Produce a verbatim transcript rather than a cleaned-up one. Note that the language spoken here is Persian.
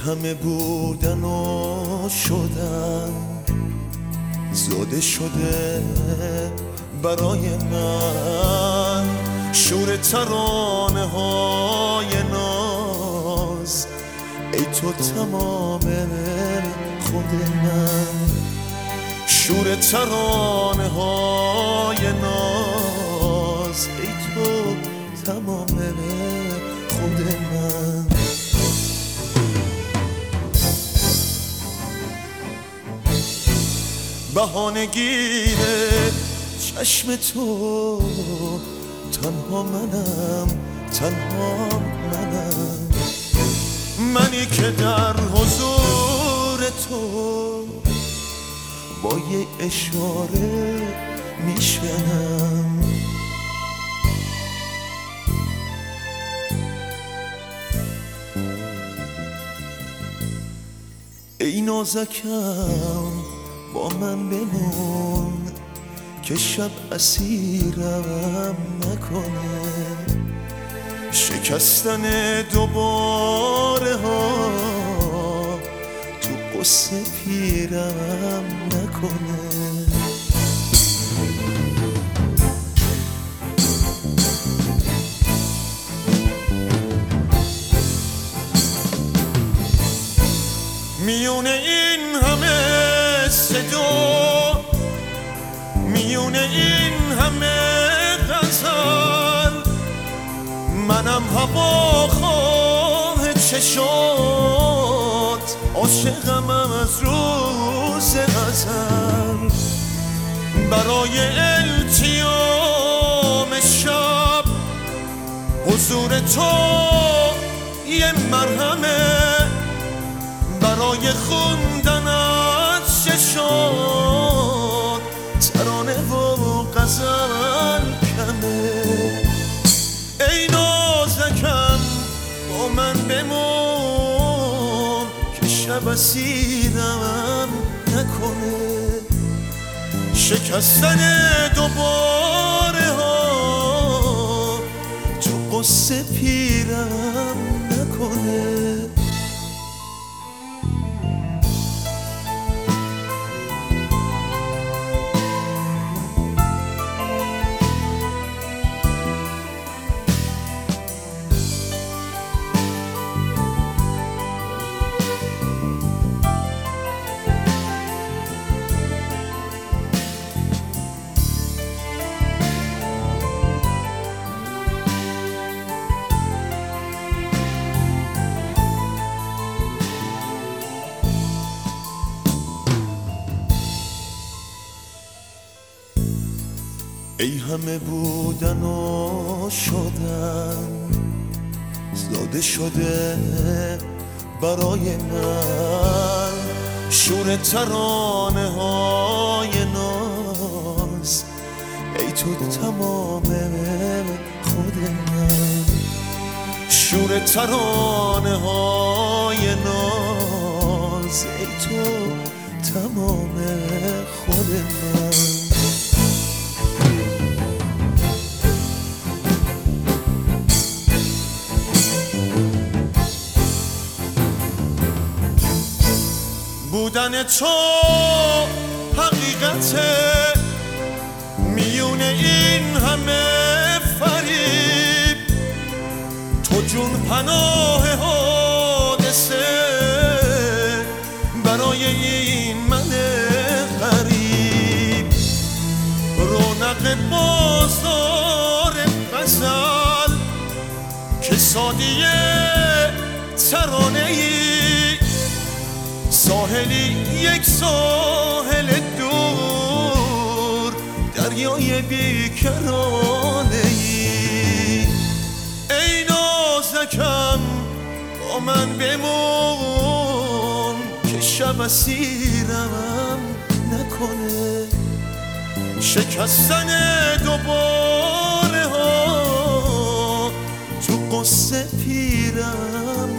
همه بودن و شدن زاده شده برای من، شور ترانه های ناز ای تو تمام خود من، شور ترانه های ناز ای تو تمام خود من. بهانه گیره چشم تو، تنها منم تنها منم، منی که در حضور تو با یه اشاره میشنم. ای نازکم با من بمون که شب اسیرم نکنه، شکستن دوباره ها تو قصه پیرم نکنه. میونه این همه صدا، میونه این همه غزل، منم هواخواه چشات، عاشقم از روز ازل، برای التیام شب حضور تو یه مرهمه، برای خوندن از چشات ترانه و غزل کمه. ای نازکم با من بمون که شب اسیرم نکنه، شکستن دوباره ها تو قصه پیرم نکنه. ای همه بودن و شدن زاده شده برای من، شور ترانه های ناز ای تو تمام خود من، شور ترانه های ناز ای تو تمام خود من. بودن تو حقیقته، میونه این همه فریب، تو جون پناه حادثه برای این من غریب، رونق بازار غزل که سادیه ترانه‌ای، ساحلی یک ساحل دور دریای بیکرانه ای. ای نازکم با من بمون که شب اسیرم نکنه، شکستن دوباره ها تو قصه پیرم